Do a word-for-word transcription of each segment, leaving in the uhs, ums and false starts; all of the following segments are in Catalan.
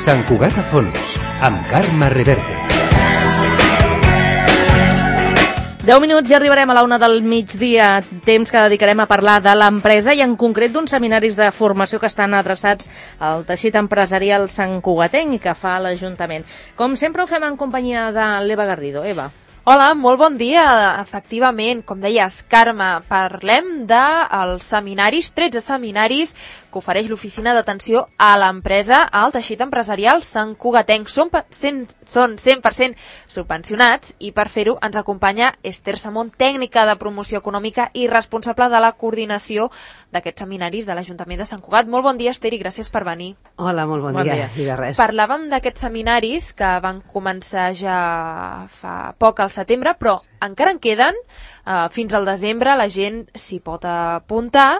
Sant Cugat a fons, amb Carme Reverte. deu minuts i arribarem a la una del migdia, temps que dedicarem a parlar de l'empresa i en concret d'uns seminaris de formació que estan adreçats al teixit empresarial santcugatenc i que fa l'Ajuntament. Com sempre ho fem en companyia de l'Eva Garrido. Eva. Hola, molt bon dia. Efectivament, com deies, Carme, parlem dels seminaris, tretze seminaris que ofereix l'Oficina d'Atenció a l'Empresa al teixit empresarial santcugatenc. Són, cent, són cent per cent subvencionats i per fer-ho ens acompanya Esther Samón, tècnica de promoció econòmica i responsable de la coordinació d'aquests seminaris de l'Ajuntament de Sant Cugat. Molt bon dia, Esther, i gràcies per venir. Hola, molt bon, bon dia. dia. I de res. Parlàvem d'aquests seminaris que van començar ja fa poc al setembre, però encara en queden. Uh, fins al desembre la gent s'hi pot apuntar.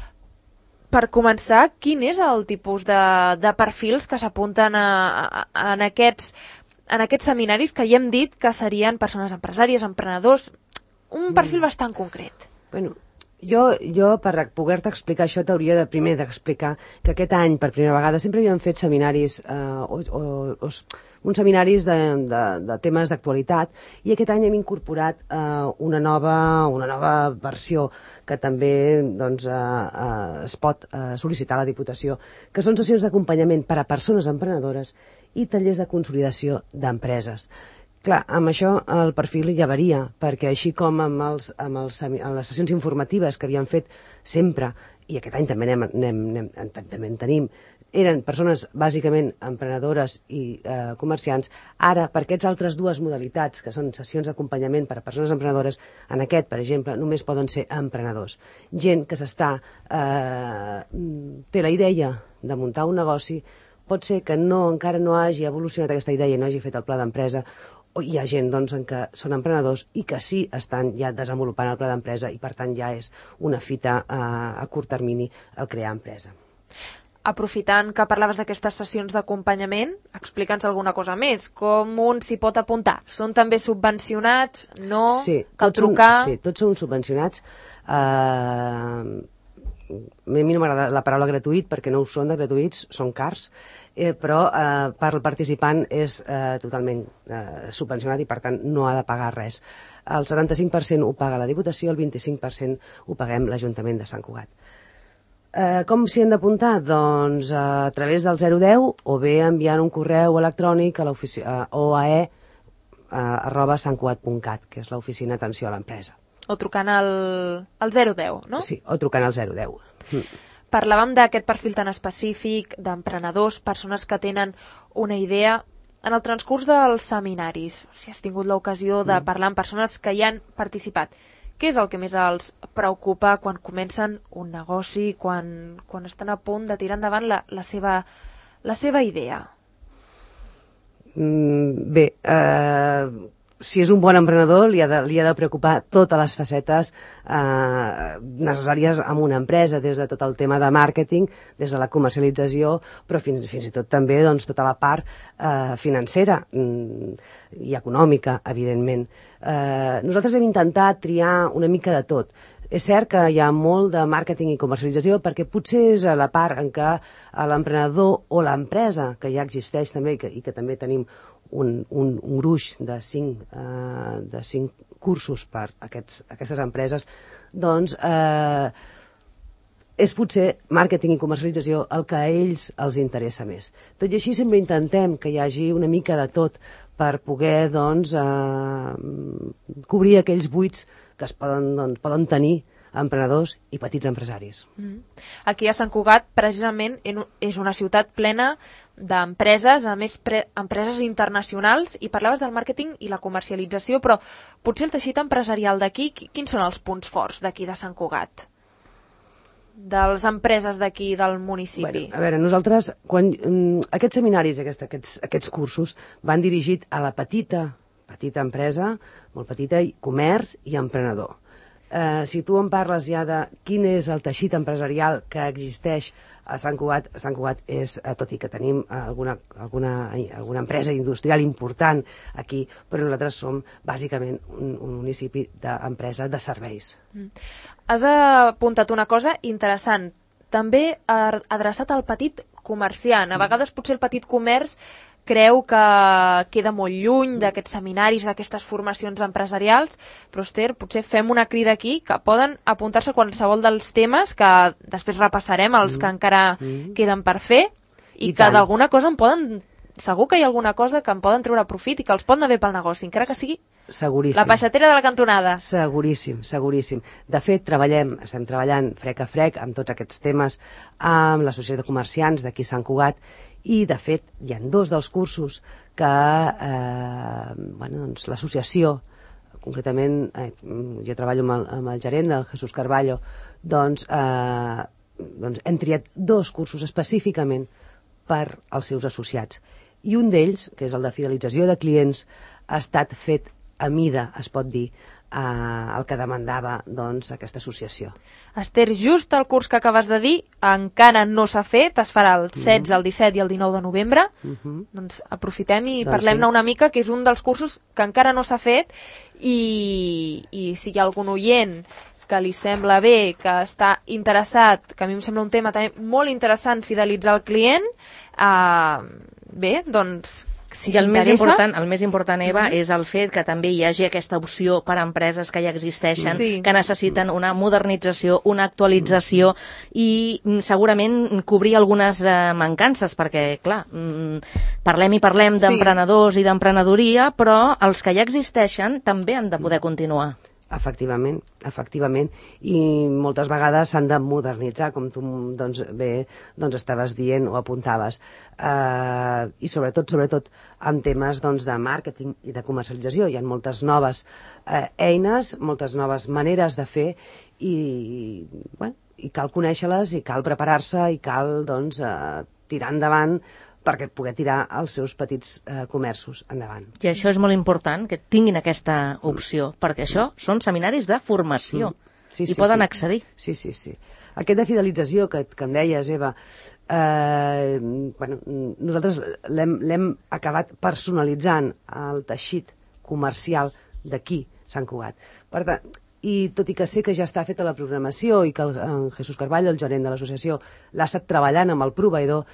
Per començar, quin és el tipus de, de perfils que s'apunten a, a, a, en, aquests, en aquests seminaris que ja hem dit que serien persones empresàries, emprenedors, un perfil mm. bastant concret? Bueno, jo, jo per poder-te explicar això t'hauria de primer d'explicar que aquest any, per primera vegada, sempre havíem fet seminaris eh, o, o, o uns seminaris de, de, de temes d'actualitat i aquest any hem incorporat eh, una, nova, una nova versió que també doncs, eh, eh, es pot eh, sol·licitar a la Diputació, que són sessions d'acompanyament per a persones emprenedores i tallers de consolidació d'empreses. Clar, amb això el perfil ja varia, perquè així com amb, els, amb, els, amb les sessions informatives que havíem fet sempre, i aquest any també anem, anem, anem, també en tenim, eren persones bàsicament emprenedores i eh, comerciants. Ara, per aquestes altres dues modalitats, que són sessions d'acompanyament per a persones emprenedores, en aquest, per exemple, només poden ser emprenedors. Gent que s'està eh, té la idea de muntar un negoci, pot ser que no, encara no hagi evolucionat aquesta idea i no hagi fet el pla d'empresa, o hi ha gent doncs, en què són emprenedors i que sí estan ja desenvolupant el pla d'empresa i per tant ja és una fita eh, a curt termini el crear empresa. Aprofitant que parlaves d'aquestes sessions d'acompanyament, explica'ns alguna cosa més. Com un s'hi pot apuntar? Són també subvencionats? No? Sí, cal trucar? Són, sí, tots són subvencionats. Uh, a mi no m'agrada la paraula gratuït perquè no ho són de gratuïts, són cars, eh, però uh, per al participant és uh, totalment uh, subvencionat i per tant no ha de pagar res. El setanta-cinc per cent ho paga la Diputació, el vint-i-cinc per cent ho paguem l'Ajuntament de Sant Cugat. Eh, com s'hi han d'apuntar? Doncs eh, a través del zero deu o bé enviant un correu electrònic a l'oficina eh, o a e eh, arroba santcugat punt cat, que és l'oficina d'atenció a l'empresa. O trucant al, al zero deu, no? Sí, o trucant al zero deu. Mm. Parlàvem d'aquest perfil tan específic d'emprenedors, persones que tenen una idea. En el transcurs dels seminaris, si has tingut l'ocasió de mm. parlar amb persones que hi han participat, què és el que més els preocupa quan comencen un negoci, quan, quan estan a punt de tirar endavant la, la, seva, la seva idea? Mm, bé, eh, si és un bon emprenedor li ha de, li ha de preocupar totes les facetes eh, necessàries en una empresa, des de tot el tema de màrqueting, des de la comercialització, però fins, fins i tot també doncs, tota la part eh, financera mm, i econòmica, evidentment. Eh, nosaltres hem intentat triar una mica de tot. És cert que hi ha molt de màrqueting i comercialització perquè potser és a la part en què l'emprenedor o l'empresa, que ja existeix també i que, i que també tenim un, un, un gruix de cinc, eh, de cinc cursos per a aquests, aquestes empreses, doncs eh, és potser màrqueting i comercialització el que a ells els interessa més. Tot i així sempre intentem que hi hagi una mica de tot per poder doncs, eh, cobrir aquells buits que es poden, doncs, poden tenir emprenedors i petits empresaris. Mm. Aquí a Sant Cugat, precisament, és una ciutat plena d'empreses, a més pre empreses internacionals, i parlaves del màrqueting i la comercialització, però potser el teixit empresarial d'aquí, quins són els punts forts d'aquí de Sant Cugat? De les empreses d'aquí del municipi? Bueno, a veure, nosaltres, quan mm, aquests seminaris, aquests, aquests, aquests cursos, van dirigit a la petita, petita empresa, molt petita, i comerç i emprenedor. Eh, si tu em parles ja de quin és el teixit empresarial que existeix a Sant Cugat, Sant Cugat és, eh, tot i que tenim alguna, alguna, alguna empresa industrial important aquí, però nosaltres som bàsicament un, un municipi d'empresa de serveis. Mm. Has apuntat una cosa interessant, també adreçat al petit comerciant. A vegades potser el petit comerç creu que queda molt lluny d'aquests seminaris, d'aquestes formacions empresarials, però Esther, potser fem una crida aquí que poden apuntar-se a qualsevol dels temes que després repassarem, els que encara queden per fer, i, I que d'alguna cosa en poden, segur que hi ha alguna cosa que en poden treure profit i que els pot anar bé pel negoci, encara que sigui Seguríssim. la peixatera de la cantonada. Seguríssim, seguríssim. De fet, treballem, estem treballant frec a frec amb tots aquests temes amb l'Associació de Comerciants d'aquí Sant Cugat, i de fet hi ha dos dels cursos que eh, bueno, doncs, l'associació, concretament eh, jo treballo amb el, amb el gerent del Jesús Carballo, doncs, eh, doncs hem triat dos cursos específicament per als seus associats, i un d'ells, que és el de fidelització de clients, ha estat fet a mida, es pot dir, eh, el que demandava doncs, aquesta associació. Esther, just el curs que acabes de dir encara no s'ha fet, es farà el setze, el disset i el dinou de novembre. Uh -huh. Doncs aprofitem i doncs parlem-ne sí. una mica, que és un dels cursos que encara no s'ha fet, i, i si hi ha algun oient que li sembla bé, que està interessat, que a mi em sembla un tema també molt interessant, fidelitzar el client, eh, bé, doncs si I el més important, el més important, Eva, mm-hmm. és el fet que també hi hagi aquesta opció per a empreses que ja existeixen, sí. que necessiten una modernització, una actualització i segurament cobrir algunes eh, mancances, perquè, clar, mm, parlem i parlem d'emprenedors sí. i d'emprenedoria, però els que ja existeixen també han de poder continuar. Efectivament, efectivament, i moltes vegades s'han de modernitzar, com tu doncs, bé doncs, estaves dient o apuntaves, uh, i sobretot, sobretot amb temes doncs, de màrqueting i de comercialització. Hi ha moltes noves uh, eines, moltes noves maneres de fer, i, bueno, i cal conèixer-les, i cal preparar-se, i cal doncs, uh, tirar endavant perquè poder tirar els seus petits eh, comerços endavant. I això és molt important, que tinguin aquesta opció, perquè això són seminaris de formació sí, sí, i poden sí. accedir. Sí, sí, sí. Aquest de fidelització que, que em deies, Eva, eh, bueno, nosaltres l'hem acabat personalitzant al teixit comercial d'aquí, Sant Cugat. Per tant, i tot i que sé que ja està feta la programació i que el, en Jesús Carballo, el gerent de l'associació, l'ha estat treballant amb el proveïdor,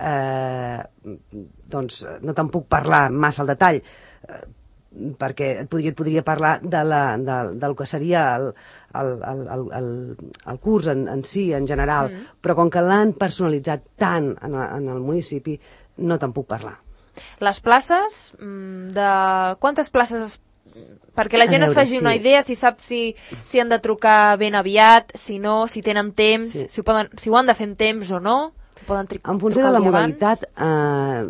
Eh, doncs no te'n puc parlar massa al detall, eh, perquè et podria, et podria parlar de la, de, del que seria el, el, el, el, el curs en, en si, en general, mm. però com que l'han personalitzat tant en, en el municipi, no te'n puc parlar. Les places, de quantes places es perquè la gent veure, es faci sí. una idea, si sap si, si han de trucar ben aviat, si no, si tenen temps, sí. si, ho poden, si ho han de fer en temps o no. En funció de la modalitat, eh,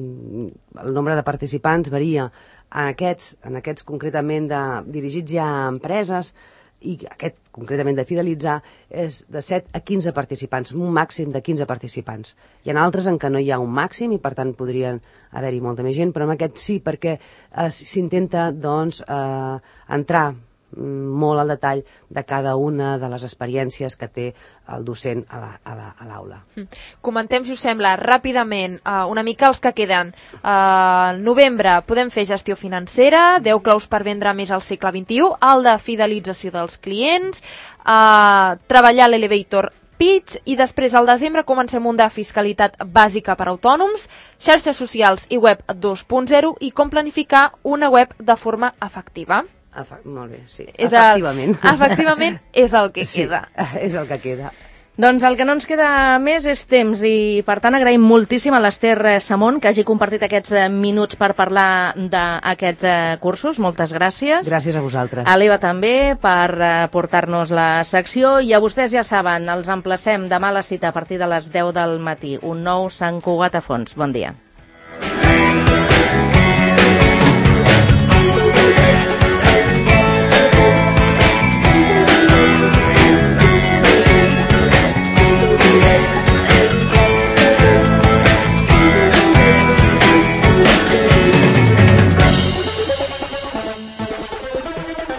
el nombre de participants varia. En aquests, en aquests concretament de, dirigits ja a empreses, i aquest concretament de fidelitzar, és de set a quinze participants, un màxim de quinze participants. Hi ha altres en què no hi ha un màxim i per tant podrien haver-hi molta més gent, però en aquest sí, perquè eh, s'intenta doncs, eh, entrar molt al detall de cada una de les experiències que té el docent a l'aula. Mm. Comentem, si us sembla, ràpidament uh, una mica els que queden. Uh, al novembre podem fer gestió financera, deu claus per vendre més al segle vint-i-u, el de fidelització dels clients, uh, treballar l'elevator pitch, i després al desembre comencem un de fiscalitat bàsica per autònoms, xarxes socials i web dos punt zero i com planificar una web de forma efectiva. Efe, molt bé, sí. És efectivament. El, efectivament és el que sí, queda. És el que queda. Doncs el que no ens queda més és temps i, per tant, agraïm moltíssim a l'Esther Samón que hagi compartit aquests minuts per parlar d'aquests cursos. Moltes gràcies. Gràcies a vosaltres. A l'Eva també per portar-nos la secció, i a vostès ja saben, els emplacem demà a la cita a partir de les deu del matí. Un nou Sant Cugat a fons. Bon dia.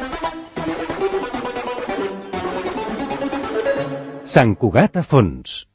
Sant Cugat a fons.